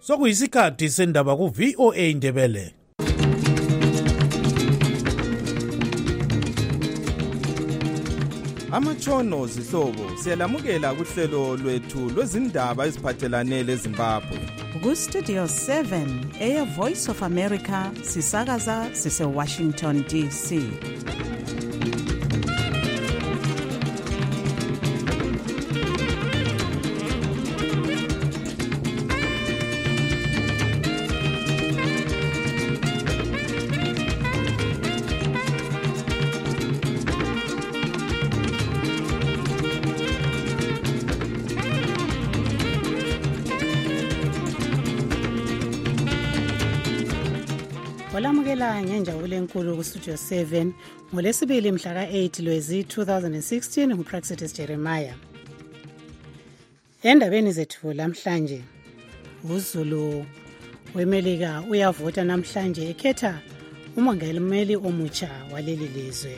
Sokuyisikhathi sendaba ku VOA Indebele. Amatshono zihlobo siyalamukela kuhlelo lwethu lwezindaba eziphathelane leZimbabwe. Ku Studio 7 Air Voice of America sisakaza sise Washington DC. Olamukela ngenjabulo enkulu ku Studio 7 ngolesibili mhla ka-8 Lwezi 2016 nguPraxitis Jeremiah. Endabeni zethu lamhlanje, uZulu weMelika uyavota namhlanje ekhetha umongameli omutsha waleli lizwe.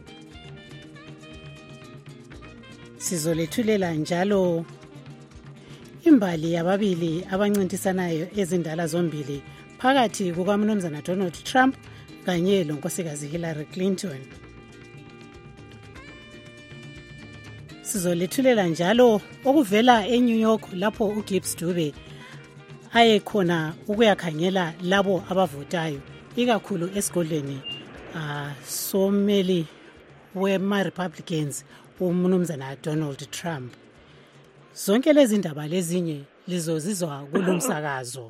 Sizolethulela njalo imbali yababili abancintisanayo ezindala zombili phakathi kukaMnumzana Donald Trump kanye lonkosikazi Hillary Clinton. Sizolethulela njalo okuvela eNew York lapho uGibbs Dube ayekhona ukuyakhangela labo abavotayo ikakhulu esigodlweni someli wema-Republicans uMnumzana Donald Trump. Zonke lezi ndaba lezinye lizozizwa kulomsakazo.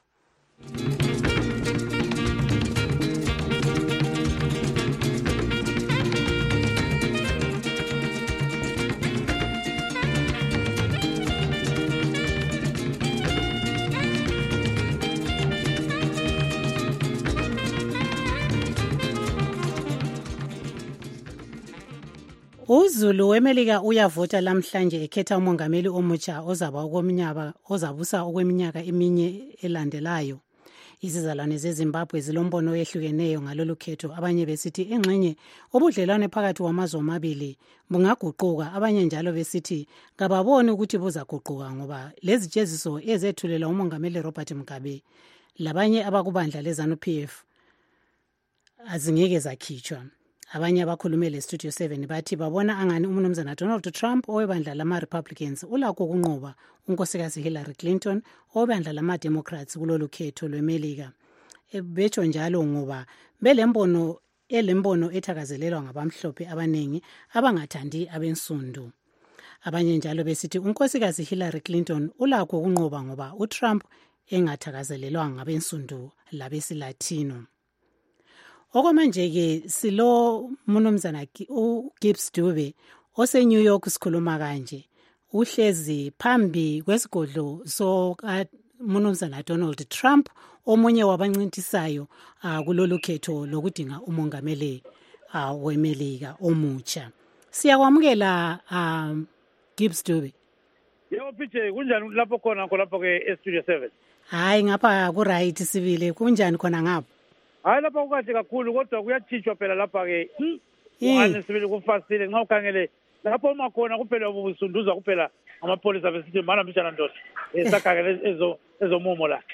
uZulu weMelika uyavota lamhlanje ekhetha umongameli omutsha ozabusa okweminyaka eminye elandelayo. Izizalwane zeZimbabwe zilombono oyehlukeneyo ngalolu khetho. Abanye besithi engxenye ubudlelwane phakathi kwamazwe amabili bungaguquka, abanye njalo besithi kababoni ukuthi buzaguquka ngoba lezi jeziso ezethulela umongameli Robert Mugabe labanye abakubandla leZANU-PF azingeke zakhitshwa. Abanye abakhulume leStudio 7 bathi babona angani uMnumzana Donald Trump owebandla lama-Republicans ulakho ukunqoba unkosikazi Hillary Clinton owebandla lama-Democrats kulolu khetho lweMelika. Betsho njalo ngoba elembono ethakazelelwa ngabamhlophe abaningi abangathandi abensundu. Abanye njalo besithi unkosikazi Hillary Clinton ulakho ukunqoba ngoba uTrump engathakazelelwa ngabensundu labesilatino. Okwamanje-ke silo Mnumzana uGibbs Dube ose-New York sikhuluma kanje. Uhlezi phambi kwesigodlo Mnumzana Donald Trump, omunye wabancintisayo kulolu khetho lokudinga umongameli weMelika omutsha. Siyakwamukela Gibbs Dube. Yebo Phithe, kunjani lapho khona lapho ke Studio 7? Hayi ngapha ku right sibile, kunjani khona ngapha? Hayi lapha kukahle kakhulu kodwa kuyathishwa phela lapha ke. Ungane sibili kufasile nxa ukhangele lapho uma khona kuphela ubusunduza kuphela amapolisa besithi mana mbijana ndoda. Esakhangele ezomumo la.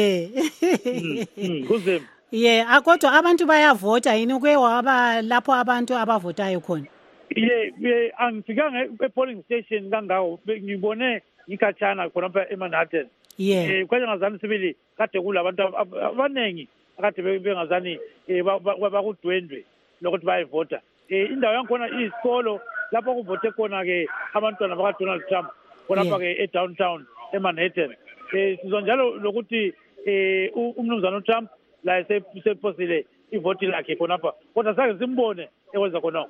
Kuzima. Kodwa abantu bayavota yini kuye waba lapho abantu abavotayo khona? Angifikanga e-polling station kangawo, ngibone ngikhatshana khona eManhattan. Kwaje ngazani sibili kade kulabantu abanengi akade bengazani bakudwendwe lokuthi bayivota. Indawo yankhona iyisikolo lapho kuvote khona ke abantwana baka Donald Trump khonapha ke e-downtown eManhattan. Sizwa njalo lokuthi uMnumzana Trump la sephosile ivoti lakhe khonapha kodwa sake simbone ekwenza khonapho.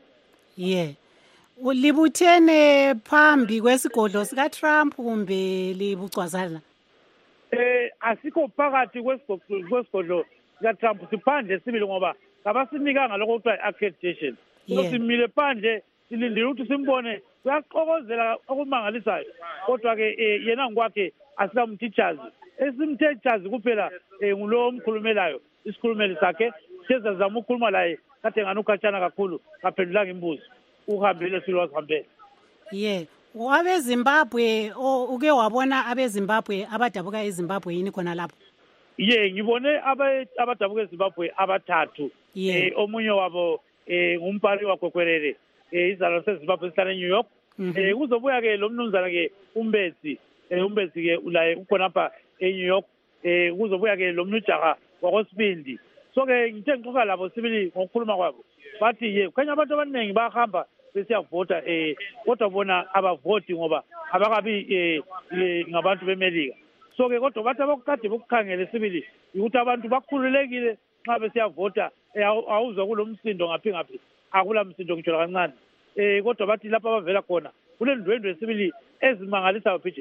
Libuthene phambi kwesigodlo sikaTrump kumbe libucwazana? Asikho phakathi kwesigodlo sikaTrump, siphandle sibili ngoba kabasinikanga lokho kuthiwa i-accreditation. Simile phandle silindile ukuthi simbone. Uyaxokozela okumangalisayo kodwa-ke yena ngokwakhe asikamteachers. Esimteachers kuphela ngulo omkhulumelayo isikhulumeli sakhe. Sezazama ukukhuluma laye kade ngani ukhatshana kakhulu kaphendulanga imbuzo. Uhambile silwazihambele. Wabezimbabwe uke wabona abezimbabwe abadabuka eZimbabwe yini khona lapho? Ngibone abadabuka eZimbabwe abathathu. Omunye wabo ngumpari waKwekwerere. Izalo seZimbabwe sihlala eNew York. Kuzobuya ke lo mnumzana ke Umbezi ke ulaye ukhona lapha eNew York. Kuzobuya ke lo mnujaha wakoSibindi. So ke ngithe ngixoxa labo sibili ngokukhuluma kwabo. Bathi kukhanya abantu abaningi bayahamba besiyavota kodwa bona abavoti ngoba abakabi ngabantu beMelika. So ke kodwa bathi abakade bokukhangela sibili ukuthi abantu bakhululekile nxa besiyavota awuzwa kulomsindo ngaphi akula msindo ngitsho kancane. Kodwa bathi lapha abavela khona kulendwendwe sibili ezimangalisayo PJ.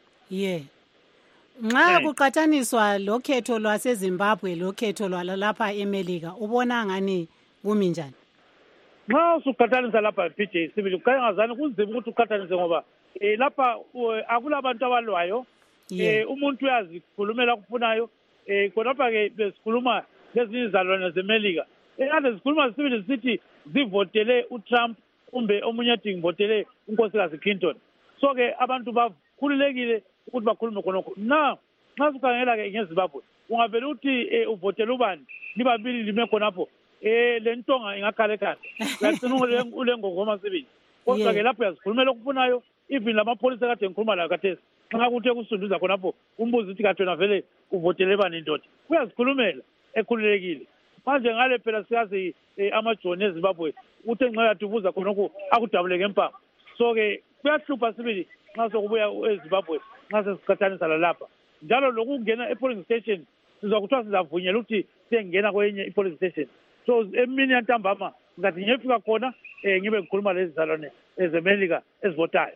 Nxa kuqathaniswa lokhetho lwaseZimbabwe lokhetho lwalapha eMelika ubona ngani kumi njani? Nxa usuqathanisa lapha PJ sibili kungazani kunzima ukuthi uqathanise ngoba lapha akulabantu abalwayo. Umuntu uyazikhulumela akufunayo. Khonapha ke besikhuluma lezinye izalwane zeMelika. Ade zikhuluma sibili sithi zivotele uTrump kumbe omunye athi ngivotele unkosikazi Clinton. So ke abantu bakhululekile ukuthi bakhulume khonokho. Nxa sikhangela ke ngeZimbabwe ungavela uthi uvotele ubani libabili lime khonapho lentonga ingakhala ekhanda lagcina ulengongoma sibili. Kodwa ke lapho yazikhulumela okufunayo even lamapholisa kade ngikhuluma layo khathesi nxa kuthe kusunduza khonapho umbuzo uthi kade wena vele uvotele bani indoda uyazikhulumela ekhululekile. Manje ngale phela siyazi amajoni eZimbabwe uthe nxa yathi ubuza khonokho akudabuleke empama. So ke kuyahlupha sibili nxa sokubuya eZimbabwe nxa sesiqathanisa lalapha. Njalo lokungena e-polling station sizwa kuthiwa sizavunyela ukuthi siyengena kwenye i-polling station. So emini yantambama ngathi ngiyefika khona ngibe ngikhuluma lezi zalwane ezeMelika ezivotayo.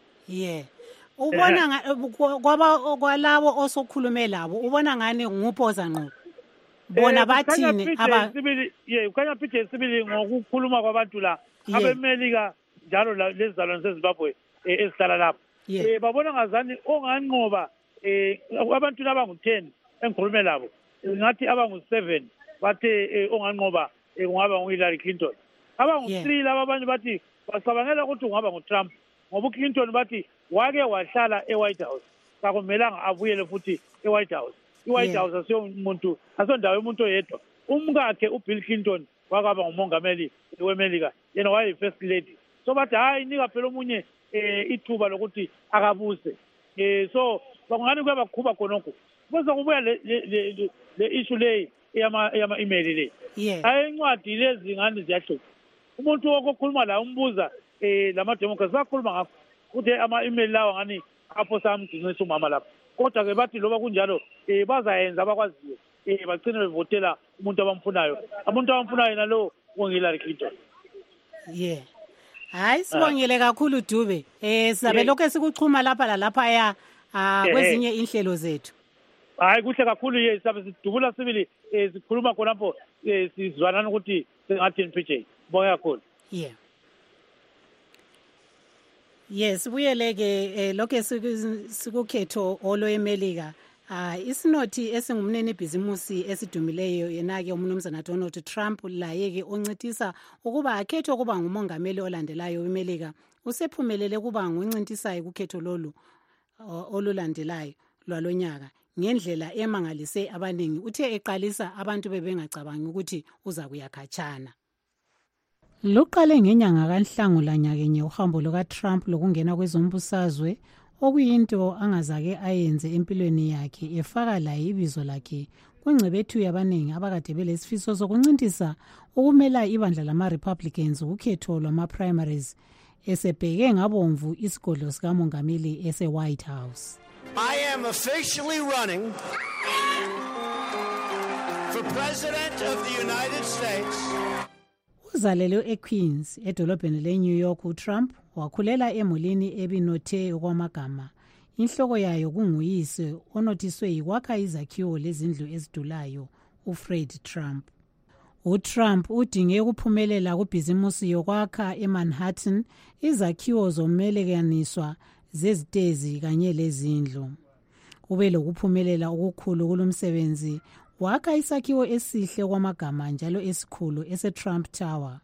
Ubona kwalabo osokhulume labo ubona ngani nguphoza ngqo. Bona bathini sibili ukhanya PJ sibili ngokukhuluma kwabantu la abeMelika njalo lezi zalwane zeZimbabwe ezihlala lapho. Babona ngazani onganqoba abantu abangu-10 engikhulume labo ngathi abangu-7 bathe onganqoba kungaba ngu-Hillary Clinton. Abangu-3 laba abanye bathi bacabangela ukuthi kungaba nguTrump ngoba uClinton bathi wake wahlala eWhite House kakumelanga abuyele futhi eWhite House. iWhite House asiyomuntu asondawo umuntu oyedwa. Umkakhe uBill Clinton wakaba ngumongameli weMelika yena wayeyi-first lady. So bathi hayi nika phela omunye ithuba lokuthi akabuse. So bakungani kuyabakhuba khonokho bese kubuya le issue le yama-email le. Hayi incwadi lezi ngani ziyahlupha. Umuntu wokukhuluma la umbuza lamademocrats bakhuluma ngakho ukuthi ama-email lawa ngani apho samgcinisa umama lapho. Kodwa ke bathi loba kunjalo bazayenza abakwaziyo bagcine bevotela umuntu abamfunayo. Umuntu abamfunayo nalo ngu-Hillary Clinton. Hayi sibongile kakhulu Dube. Sizabe lokho sikuchuma lapha lalaphaya kwezinye inhlelo zethu. Hayi kuhle kakhulu sizabe sidubula sibili sikhuluma khonapho sizwanana ukuthi singathini PJ. Bonke kakhulu. Sibuyeleke lokho sikukhetho olweMelika. Isinothi esingumnene ibhizimusi esidumileyo yena-ke umnumzana Donald Trump laye-ke oncitisa ukuba akhethwe ukuba ngumongameli olandelayo weMelika usephumelele ukuba ngoncintisayo kukhetho lolu olulandelayo lwalonyaka ngendlela emangalise abaningi. Uthe eqalisa abantu bebengacabangi ukuthi uza kuya khatshana. Luqale ngenyanga kaNhlangula nyakenye uhambo lukaTrump lokungena kwezombusazwe okuyinto angazake ayenze empilweni yakhe efaka laye ibizo lakhe kwingcebethu yabaningi abakade belesifiso sokuncintisa ukumela ibandla lama-Republicans ukhetho lwama-primaries esebheke ngabomvu isigodlo sikamongameli ese-White House. I am officially running for President of the United States. Uzalelwe eQueens edolobheni leNew York, uTrump wakhulela emulini ebinothe okwamagama. Inhloko yayo kunguyise onothiswe yikwakha izakhiwo lezindlu ezidulayo uFred Trump. UTrump udinge ukuphumelela kubhizimusi yokwakha eManhattan izakhiwo zomelekaniswa zezitezi kanye lezindlu. Ube lokuphumelela okukhulu kulomsebenzi wakha isakhiwo esihle kwamagama njalo esikhulu ese-Trump Tower.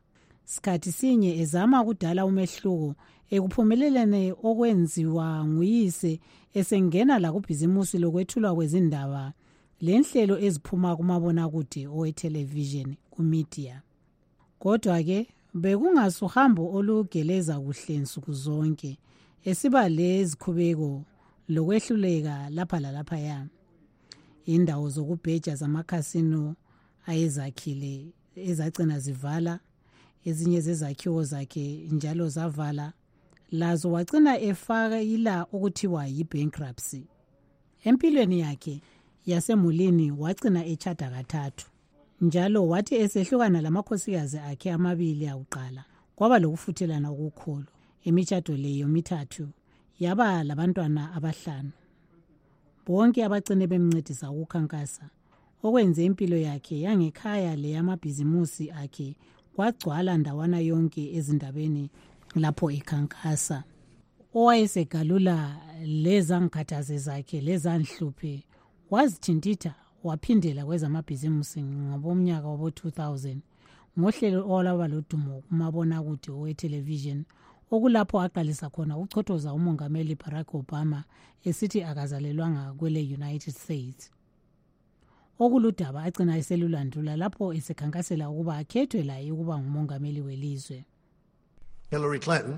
sikhathi sinye ezama ukudala umehluko ekuphumeleleni okwenziwa nguyise esengena la kubhizimusi lokwethulwa kwezindaba lenhlelo eziphuma kumabonakude owetelevision kumedia. Kodwa ke bekungasuhambo olugeleza kuhle nsuku zonke esiba lezikhubeko lokwehluleka lapha lalaphaya. Indawo zokubheja zamakhasino ayezakhile ezagcina zivala, ezinye zezakhiwo zakhe njalo zavala, lazo wagcina efaka ila okuthiwa yi-bankruptcy. Empilweni yakhe yasemulini wagcina echada kathathu, njalo wathi esehlukana lamakhosikazi akhe amabili akuqala kwaba lokufuthelana okukhulu. Imitshato leyo mithathu yaba labantwana abahlanu. Bonke abagcine bemncedisa ukukhankasa, okwenze impilo yakhe yangekhaya leyamabhizimusi akhe kwagcwala ndawana yonke ezindabeni lapho ekhankasa. Owayesegalula lezangikhathaze zakhe lezanhluphe wazithintitha waphindela kwezamabhizimusi ngomnyaka wabo-2000 ngohlelo olwaba lodumo kumabonakude owetelevision, okulapho aqalisa khona ukuchothoza umongameli Barack Obama esithi akazalelwanga kwele United States. Okuludaba agcina eselulandula lapho esekhankasela ukuba akhethwe laye ukuba ngumongameli welizwe. Hillary Clinton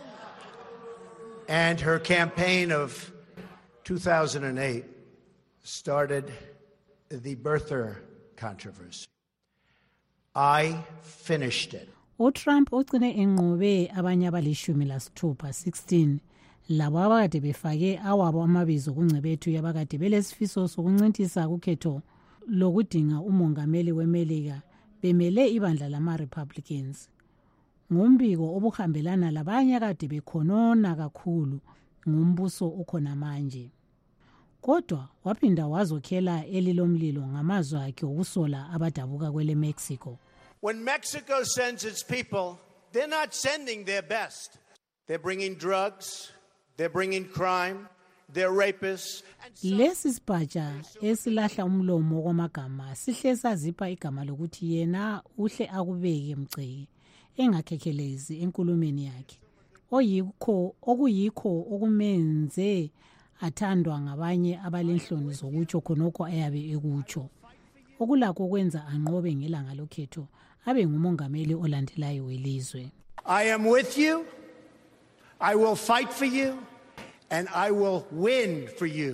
and her campaign of 2008 started the birther controversy. I finished it. UTrump ugcine enqobe abanye abali-16 labo abakade befake awabo amabizo kungcebethu yabakade belesifiso sokuncintisa kukhetho lokudinga umongameli weMelika bemele ibandla lama-Republicans. Ngumbiko obuhambelana labanye akade bekhonona kakhulu ngumbuso okhona manje. Kodwa waphinda wazokhela elilomlilo ngamazwi akhe okusola abadabuka kwele Mexico. When Mexico sends its people, they're not sending their best. They're bringing drugs, they're bringing crime, they're rapists. Lesi sipatsha esilahla umlomo kwamagama sihle sazipha igama lokuthi yena uhle akubeke mceke engakhekhelezi enkulumeni yakhe. Okuyikho okumenze athandwa ngabanye abalenhloni zokutsho khonokho ayabe ekutsho. Okulakho ukwenza anqobe ngelanga lokhetho abe ngumongameli olandelayo welizwe. I am with you. I will fight for you and I will win for you.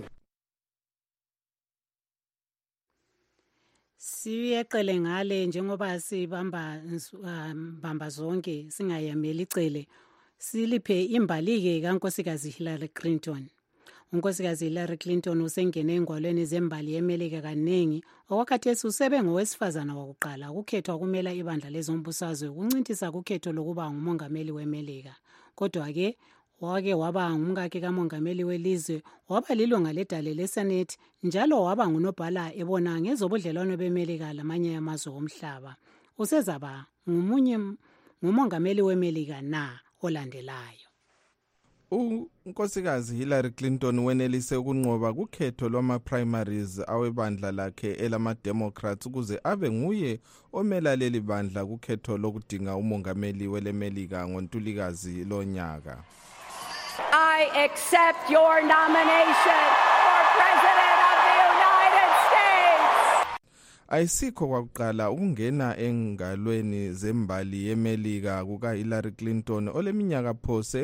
Siyeqele ngale njengoba sibamba zonke singayameli icele siliphe imbalike kaNkosikazi Hillary Clinton. uNkosikazi Hillary Clinton usengene engwalweni zembali yeMelika kaningi okwakhathesi usebe ngowesifazana wokuqala ukukhethwa kumela ibandla lezombusazwe ukuncintisa kukhetho lokuba ngumongameli weMelika. Kodwa ke wake waba ngumkakhe kamongameli welizwe, waba lilunga ledale leSenate njalo waba ngunobhala ebona ngezobudlelwano beMelika lamanye amazwe omhlaba. Usezaba ngumongameli weMelika na olandelayo. uNkosikazi Hillary Clinton wenelise ukunqoba kukhetho lwama-primaries awebandla lakhe elama-Democrats ukuze abe nguye omela leli bandla kukhetho lokudinga umongameli weleMelika ngoNtulikazi lonyaka. I accept your nomination for President of the United States. Ayisikho kwakuqala ukungena engalweni zembali yeMelika kukaHillary Clinton oleminyaka phose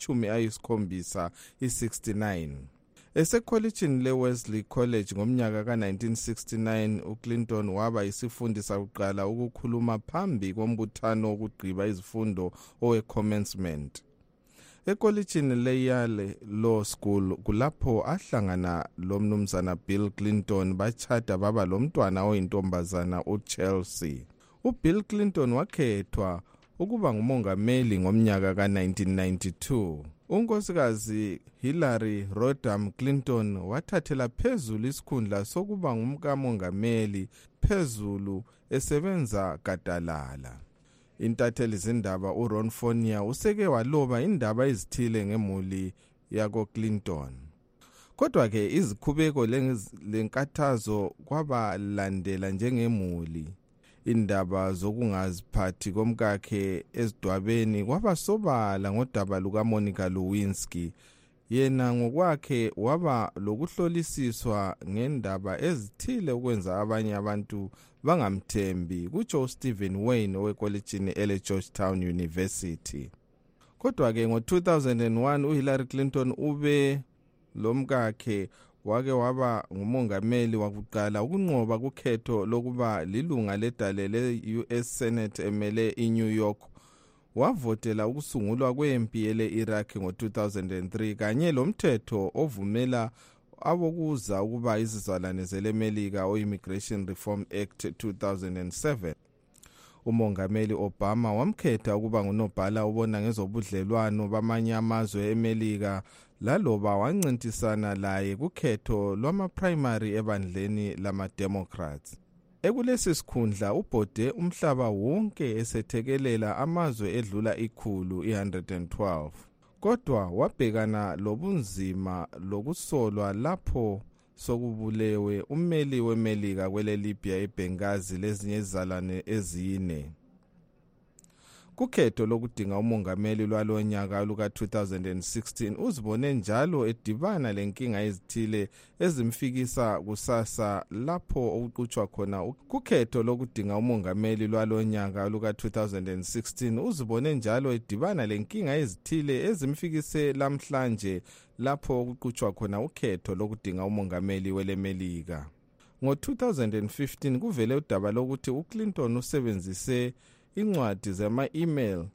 engama-79. Esekholejini leWesley College ngomnyaka ka-1969 uClinton waba isifundi sakuqala ukukhuluma phambi kombuthano wokugqiba izifundo owe-commencement. Ekolejini leYale Law School kulapho ahlangana lomnumzana Bill Clinton bachata baba lomntwana oyintombazana uChelsea. uBill Clinton wakhethwa ukuba ngumongameli ngomnyaka ka-1992. uNkosikazi Hillary Rodham Clinton wathathela phezulu isikhundla sokuba ngumkamongameli phezulu esebenza gadalala. Intatheli zindaba uRon Fournier useke waloba indaba ezithile ngemuli yako Clinton. Kodwa ke izikhubeko lenkathazo kwabalandela njengemuli. Indaba zokungaziphathi komkakhe ezidwabeni kwabasobala ngodaba lukaMonica Lewinsky. Yena ngokwakhe waba lokuhlolisiswa ngendaba ezithile ukwenza abanye abantu bangamthembi, kutsho Stephen Wayne owekolejini ele-Georgetown University. Kodwa-ke ngo-2001 uHillary Clinton ube lomkakhe wake waba ngumongameli wakuqala ukunqoba kukhetho lokuba lilunga ledale le-US Senate emele iNew York. Wavotela ukusungulwa kwempi ele-Iraq ngo-2003 kanye lomthetho ovumela abokuza ukuba izizalwane zelemelika o-Immigration Reform Act 2007. Umongameli Obama wamkhetha ukuba ngunobhala ubona ngezobudlelwano bamanye amazwe eMelika laloba wancintisana laye kukhetho lwama-primary ebandleni lama-Democrats. Ekulesi sikhundla ubhode umhlaba wonke esethekelela amazwe edlula 112. Kodwa wabhekana lobunzima lokusolwa lapho sokubulewe ummeli weMelika kwele Libya eBenghazi lezinye izizalwane ezine. Kukhetho lokudinga umongameli lwalonyaka luka-2016 uzibone njalo edibana lenkinga ezithile ezimfikisa kusasa lapho okuqhutshwa khona kukhetho lokudinga umongameli lwalonyaka luka-2016 uzibone njalo edibana lenkinga ezithile ezimfikise lamhlanje lapho okuqhutshwa khona ukhetho lokudinga umongameli welemelika. Ngo-2015 kuvele udaba lokuthi uClinton usebenzise incwadi zama-email.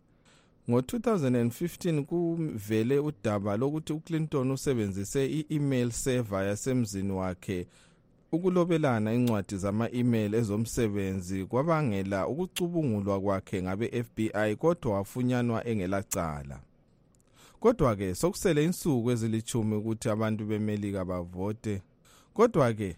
Ngo-2015 kuvele udaba lokuthi uClinton usebenzise i-email server yasemzini wakhe ukulobelana incwadi zama-email ezomsebenzi kwabangela ukucubungulwa kwakhe ngabe-FBI kodwa wafunyanwa engelacala. Kodwa-ke sokusele insuku ezilithumi ukuthi abantu beMelika bavote. Kodwa-ke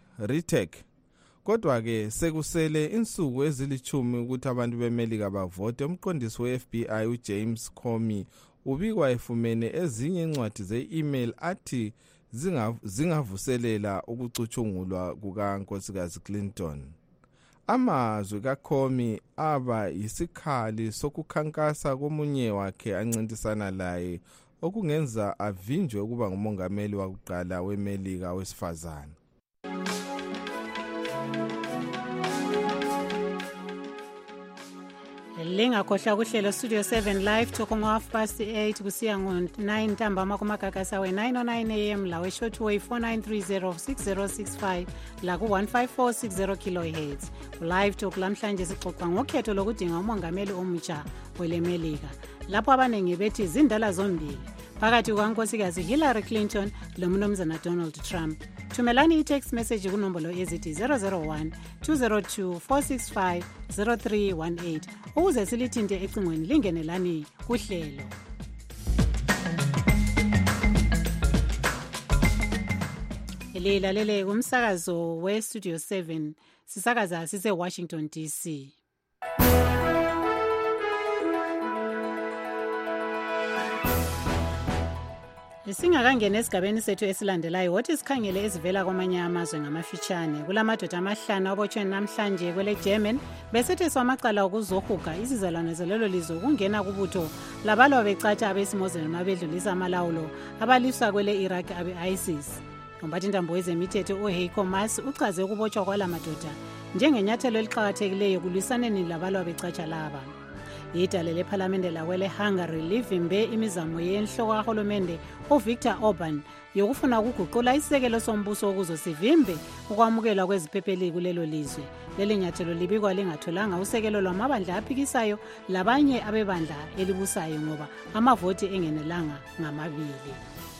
sekusele insuku ezilithumi ukuthi abantu beMelika bavote. Umqondisi we-FBI uJames Comey ubikwa efumene ezinye incwadi ze-email athi zingavuselela ukucutshungulwa kukaNkosikazi Clinton. Amazwi kaComey aba yisikhali sokukhankasa komunye wakhe ancintisana laye okungenza avinjwe ukuba ngumongameli wakuqala weMelika wesifazane. Lingakhohlwa kuhlelo Studio 7 Live toko ngo-8 kusiya ngo-9 ntambama kumagagasa we-909 AM la we-shortwave 49306065 la ku-15460 kHz. Live talk lamhlanje sixoxa ngokhetho lokudinga umongameli omutsha welemelika lapho abaningi bethi zindala zombili phakathi kukankosikazi Hillary Clinton lomnumzana Donald Trump. Thumelani i-text message kunombolo ezithi 001 202 465 0318 ukuze silithinte ecingweni lingenelani kuhlelo. Lilalele kumsakazo we-Studio 7 sisakaza sise-Washington DC. Singakangena esigabeni sethu esilandelayo wothi sikhangele ezivela kwamanye amazwe ngamafitshane. Kulamadoda amahlanu abotshwe namhlanje kwele German besetheswa amacala okuzohuga izizalwane zalelo lizwe ukungena kubutho labalwa becatsha abesimozeni abedlulisa amalawulo abaliswa kwele Iraq abe-ISIS. Umphathintambo wezemithetho uHeiko Maas uchaze ukubotshwa kwala madoda njengenyathelo eliqhakathekileyo kulwisaneni labalwa becatsha laba. Idale lephalamende lakwele Hungary livimbe imizamo yenhloko kahulumende uVictor Orban yokufuna ukuguqula isisekelo sombuso ukuze sivimbe ukwamukelwa kweziphepheli kulelo lizwe. Leli nyathelo libikwa lingatholanga usekelo lwamabandla aphikisayo labanye abebandla elibusayo ngoba amavoti engenelanga ngamabili.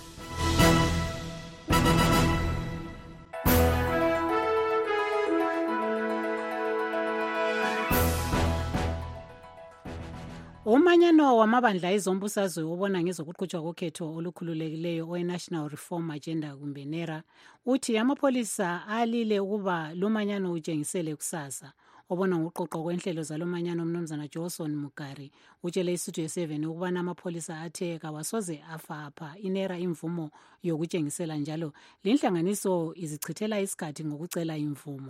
Umanyano wamabandla ezombusazwe ubona ngezokuqhutshwa kokhetho olukhululekileyo owe-National Reform Agenda kumbe NERA uthi amapholisa alile ukuba lumanyano utshengisele kusasa. Obona ngoqoqo kwenhlelo zalomanyano umnumzana Johnson Mugari utshele iStudio 7 ukubana amapholisa athe kawasoze afapha iNERA imvumo yokutshengisela njalo linhlanganiso izichithela isikhathi ngokucela imvumo.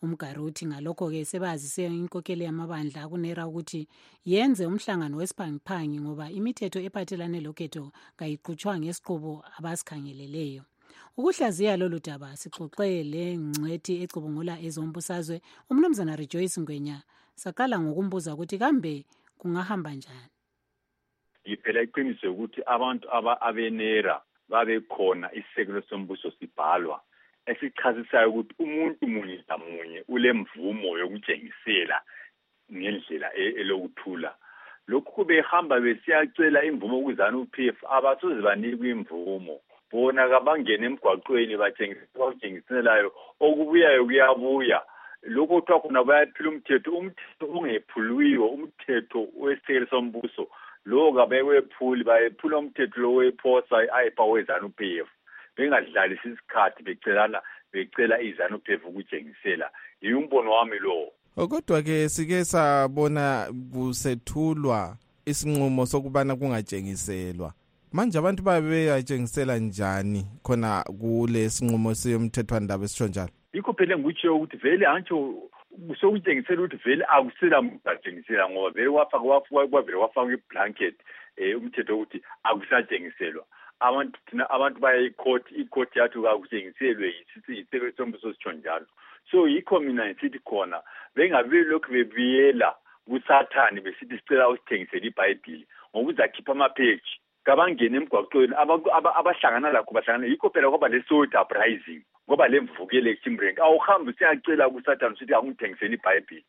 uMgaruthi. Ngalokho-ke sebazise inkokeli yamabandla kunera ukuthi yenze umhlangano wesiphangiphangi ngoba imithetho ephathelane lokhetho kayiqhutshwa ngesiqubo abasikhangeleleyo. Ukuhlaziya lolu daba sixoxe lengcwethi ecubungula ezombusazwe uMnumzana Rejoice Ngwenya. Saqala ngokumbuza ukuthi kambe kungahamba njani. Iphela iqiniso ukuthi abantu abenera babe khona isekelo sombuso sibhalwa esichazisayo ukuthi umuntu munye ngamunye ulemvumo yokutshengisela ngendlela elokuthula. Lokhu kubehamba besiyacela imvumo ukuzana uPF abasoze banikwe imvumo. Bona kabangena emgwaqweni batshengiselayo okubuyayo kuyabuya. Lokho kuthiwa khona bayaphila umthetho ungephuliwe, umthetho wesekelo sombuso. Lo kabewephuli bayephula umthetho lo wephosa ayipawezana uPF. Bengadlalisi isikhathi becela izana uPF ukutshengisela. Yimbono wami lo. Kodwa ke sike sabona kusethulwa isinqumo sokubana kungatshengiselwa. Manje abantu babeyatshengisela njani khona kule sinqumo siyomthethwandaba esisho njalo? Yikho phela ngikutsho ukuthi vele antsho sokutshengisela ukuthi vele akusela umuntu atshengisela ngoba vele wafaka iblanket umthetho ukuthi akusatshengiselwa. Abantu baye icourt yathi akutshengiselwe isekelo sombuso sisho njalo. So yikho mina ngisithi khona bengabe lokhu bebiyela kusathane besithi sicela usithengisele iBhayibheli ngokuzakhipha amapage kabangena emgwaqweni abahlangana lakho bahlangana yikho phela kwaba le-soul uprising ngoba lemvukele eChimbrink awuhambi siyacela kusathane sithi angithengisele iBhayibheli.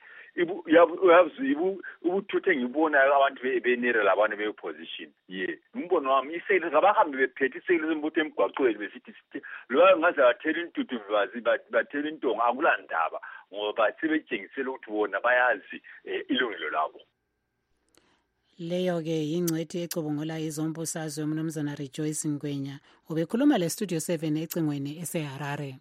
Ubuthuthe engibonayo abantu benera labantu be-opposition umbono wami isekelo kabahambe bephethe isekelo sombutho emgwaqweni besithi loyo ngaze bathela intuthu bathela intonga akulandaba ngoba sebetshengisela ukuthi bona bayazi ilungelo labo. Leyo-ke yingcwethi ecubungula izombusazwe uMnumzana Rejoice Ngwenya ubekhuluma le-Studio 7 ecingweni eseHarare.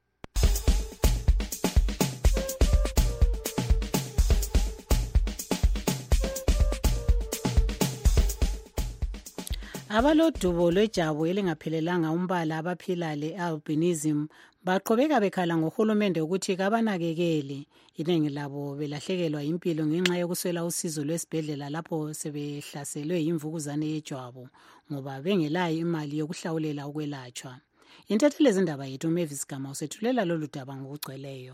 Abalodubo lwejwabu elingaphelelanga umbala abaphila le-albinism baqhubeka bekhala ngohulumende ukuthi kabanakekeli. Iningi labo belahlekelwa impilo ngenxa yokuswela usizo lwesibhedlela lapho sebehlaselwe imvukuzane yejwabu ngoba bengelayo imali yokuhlawulela ukwelatshwa. Intatheli zindaba yethu Mavis Gama usethulela lolu daba ngokugcweleyo.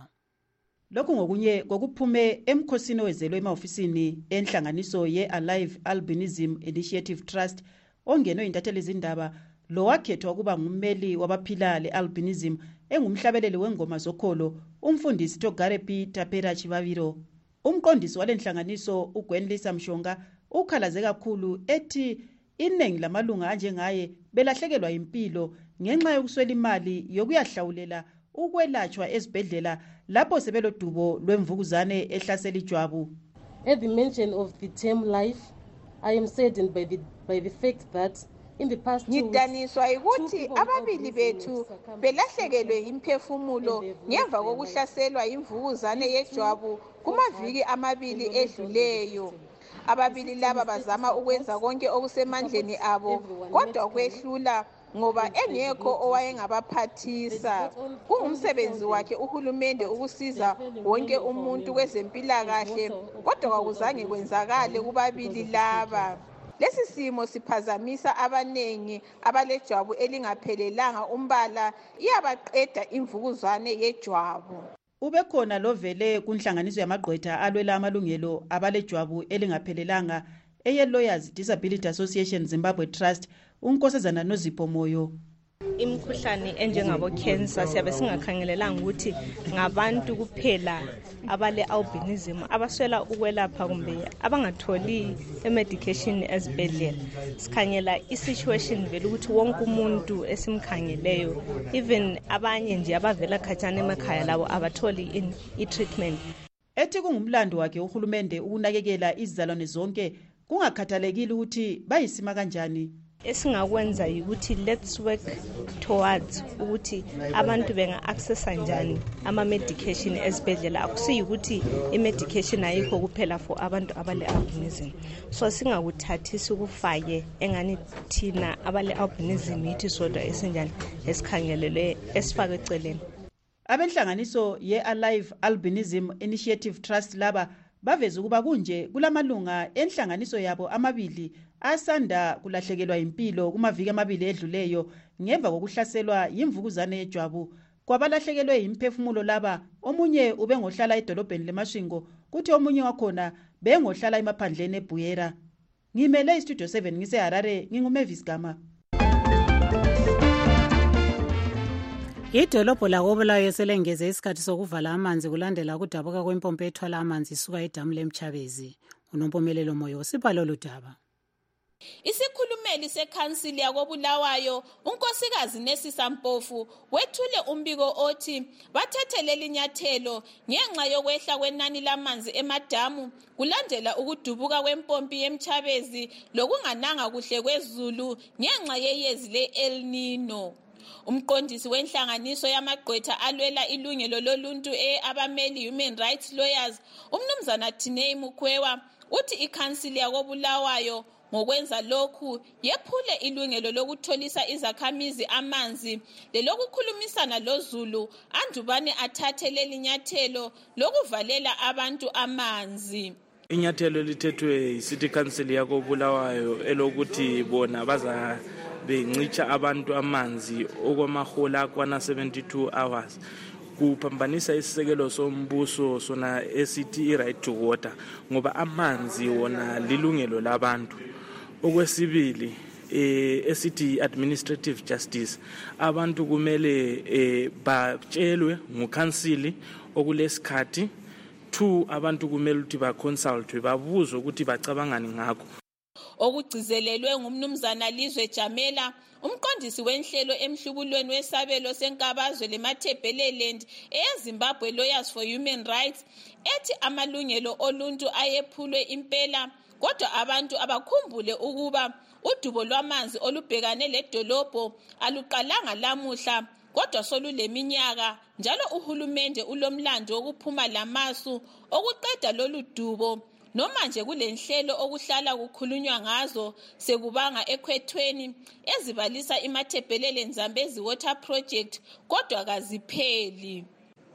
Lokhu ngokunye kokuphume emkhosini owenzelwe emahofisini enhlanganiso ye-Alive Albinism Initiative Trust ongenwe intatheli zindaba lo wakhethwa ukuba ngummeli wabaphila le-albinism engumhlabeleli wengoma zokholo umfundisi Togare P. Tapera Chivaviro. Umqondisi walenhlanganiso uGwenlisa Mshonga ukhalaze kakhulu ethi iningi lamalunga anjengaye belahlekelwa impilo ngenxa yokuswela imali yokuyahlawulela ukwelatshwa ezibhedlela lapho sebelodubo lwemvukuzane ehlasela ijwabu. At the mention of the term life, I am saddened by the fact that in the past ngidaniswa ukuthi ababili bethu belahlekelwe imphefumulo ngemva kokuhlaselwa imvukuzane yejwabu kumaviki amabili edluleyo. Ababili laba bazama ukwenza konke okusemandleni abo kodwa kwehlula ngoba engekho owayengabaphathisa. Kungumsebenzi wakhe uhulumende ukusiza wonke umuntu kwezempilakahle kodwa kwakuzange kwenzakale kubabili laba. Lesi simo siphazamisa abanengi abalejwabu elingaphelelanga umbala iyabaqeda imvukuzane yejwabu. Ubekhona lovele kunhlanganiso yamagqwetha alwela amalungelo abalejwabu elingaphelelanga eye-Lawyers Disability Association Zimbabwe Trust uNkosazana Nozipho Moyo. Imikhuhlane enjengabo cancer siyabe singakhangelelanga ukuthi ngabantu kuphela abale-albinism abaswela ukwelapha kumbe abangatholi medication ezibhedlela. Sikhangela i-situation vele ukuthi wonke umuntu esimkhangeleyo even abanye nje abavela khatshana emakhaya labo abatholi i-treatment. Ethi kungumlando wakhe uhulumende ukunakekela izizalwane zonke kungakhathalekile ukuthi bayisima kanjani. Esingakwenza ukuthi let's work towards ukuthi abantu benga-accessa njani ama-medication ezibhedlela. Akusiyi ukuthi i-medication ayikho kuphela for abantu abale-albinism. So singakuthathisi ukufake engani thina abale-albinism yithi sodwa esinjani esikhangelelwe esifake eceleni. Abenhlanganiso ye-Alive Albinism Initiative Trust laba baveza ukuba kunje kulamalunga enhlanganiso yabo amabili asanda kulahlekelwa impilo kumaviki amabili edluleyo ngemva kokuhlaselwa yimvukuzane yejwabu. Kwabalahlekelwe imphefumulo laba, omunye ubengohlala edolobheni leMashingo kuthi omunye wakhona bengohlala emaphandleni eBuyera. Ngimele iStudio 7 ngiseHarare, nginguMavis Gama. Idolobho lakoBulawayo selengeze isikhathi sokuvala amanzi kulandela ukudabuka kwempompo ethwala amanzi isuka edamu leMchabezi. Unompumelelo Moyo usipha lolu daba. Isikhulumeli sekhansili yakoBulawayo unkosikazi Nesisa Mpofu wethule umbiko othi bathethe leli nyathelo ngenxa yokwehla kwenani lamanzi emadamu kulandela ukudubuka kwempompi yeMchabezi lokungananga kuhle kwezulu ngenxa yeyezi le-El Nino. Umqondisi wenhlanganiso yamagqwetha alwela ilungelo loluntu abameli Human Rights Lawyers umnumzana Thinei Mukhwewa uthi ikhansili yakoBulawayo ngokwenza lokhu yephule ilungelo lokutholisa izakhamizi amanzi lelokukhulumisana loZulu andubane athathe leli nyathelo lokuvalela abantu amanzi. Inyathelo lithethwe yiCity Council yakoBulawayo elokuthi bona baza bencitsha abantu amanzi okwamahola kwana 72 hours kuphambanisa isisekelo sombuso sona esithi i-right to water ngoba amanzi wona lilungelo labantu. Okwesibili esithi administrative justice abantu kumele batshelwe ngukhansili okulesikhathi. 2 abantu kumele ukuthi baconsultwe babuzwe ukuthi bacabangani ngakho. Okugcizelelwe ngumnumzana Lizwe Jamela umqondisi wenhlelo emhlubulweni wesabelo senkabazwe leMathebeleland eZimbabwe Lawyers for Human Rights ethi amalungelo oluntu ayephulwe impela kodwa abantu abakhumbule ukuba udubo lwamanzi olubhekane ledolobho aluqalanga lamuhla kodwa soluleminyaka njalo uhulumende ulomlando wokuphuma lamasu okuqeda lolu dubo. Noma nje kulenhlelo okuhlala kukhulunywa ngazo sekubanga ekhwethweni ezibalisa iMathebeleland Zambezi Water Project kodwa kazipheli.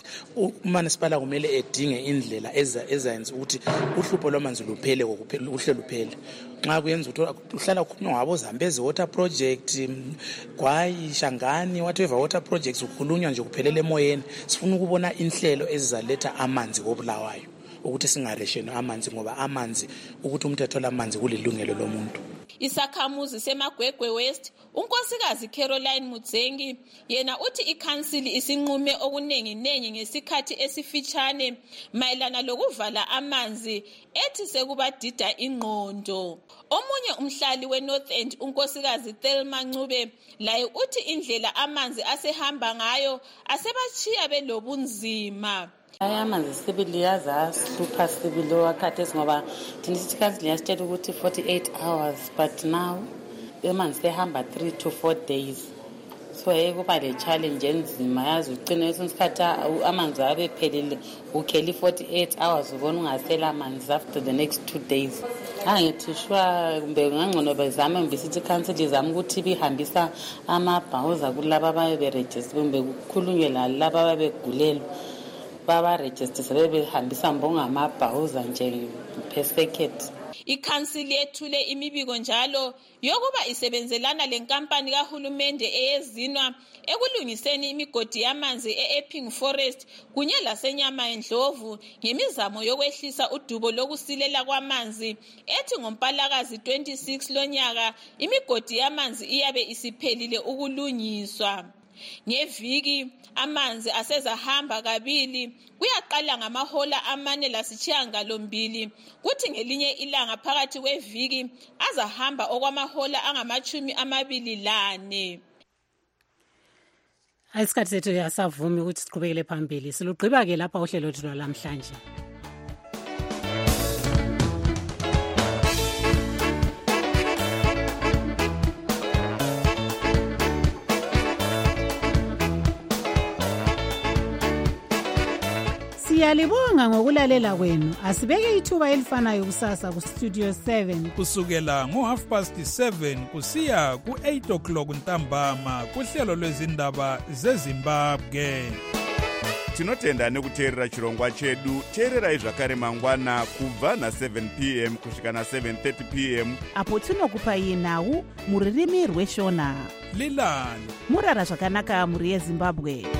Umanisipala kumele edinge indlela ezayenza ukuthi uhlupho lwamanzi luphele kuhle luphele. Nxa kuyenza ukuthi uhlala kukhulunywa ngabo Zambezi Water Project, Gwayi, Shangani, whatever water projects ukhulunywa nje kuphelele emoyeni. Sifuna ukubona inhlelo ezizaletha amanzi koBulawayo ukuthi singaresheni amanzi ngoba amanzi ukuthi umuntu athola amanzi kulilungelo lomuntu. Isakhamuzi seMagwegwe West unkosikazi Caroline Mudzengi yena uthi ikhansili isinqume okunengi ngesikhathi esifitshane mayelana lokuvala amanzi ethi sekubadida ingqondo. Omunye umhlali weNorth End unkosikazi Thelma Ncube laye uthi indlela amanzi asehamba ngayo asebachiya belobunzima. Amanzi sibili yazahlupha sibili wakhathesi ngoba thina sithi council yasitshela ukuthi 48 hours but now amanzi sehamba 3 to 4 days. So kuba le challenge enzima yazi ugcina isikhathi amanzi abephelile ukheli 48 hours ubona ungasela amanzi after the next 2 days. Angithi shwa kumbe ngangcono bezame mbisithi council izama ukuthi bihambisa amabhawuza kulabo ababeregister kumbe kukhulunywe labo ababegulelwa baba register sebehambisa mbonga amabhawuza nje per second. Ikhansili yethule imibiko njalo yokuba isebenzelana lenkampani kahulumende eyezinwa ekulungiseni imigodi yamanzi eEpping Forest kunye lasenyama endlovu ngemizamo yokwehlisa udubo lokusilela kwamanzi ethi ngoMpalakazi 26 lonyaka imigodi yamanzi iyabe isiphelile ukulungiswa. Ngeviki amanzi asezahamba kabili kuyaqala ngamahola 4 kuthi ngelinye ilanga phakathi kweviki azahamba okwamahola 24. Isikhathi sethu yasavumi ukuthi siqhubekele phambili silugqiba ke lapha uhlelo lwethu lwalamhlanje. Siyalibonga ngokulalela kwenu. Asibeke ithuba elifanayo kusasa ku Studio 7 kusukela ngo7:30 kusiya ku8 o'clock ntambama kuhlelo lwezindaba zeZimbabwe. tinotenda nekuteerera chirongwa chedu. teererai zvakare mangwana kubva na7 p.m. kusvika na7:30 p.m. apo tinokupai nhau muririmi rweshona. lilani murara zvakanaka muri yezimbabwe.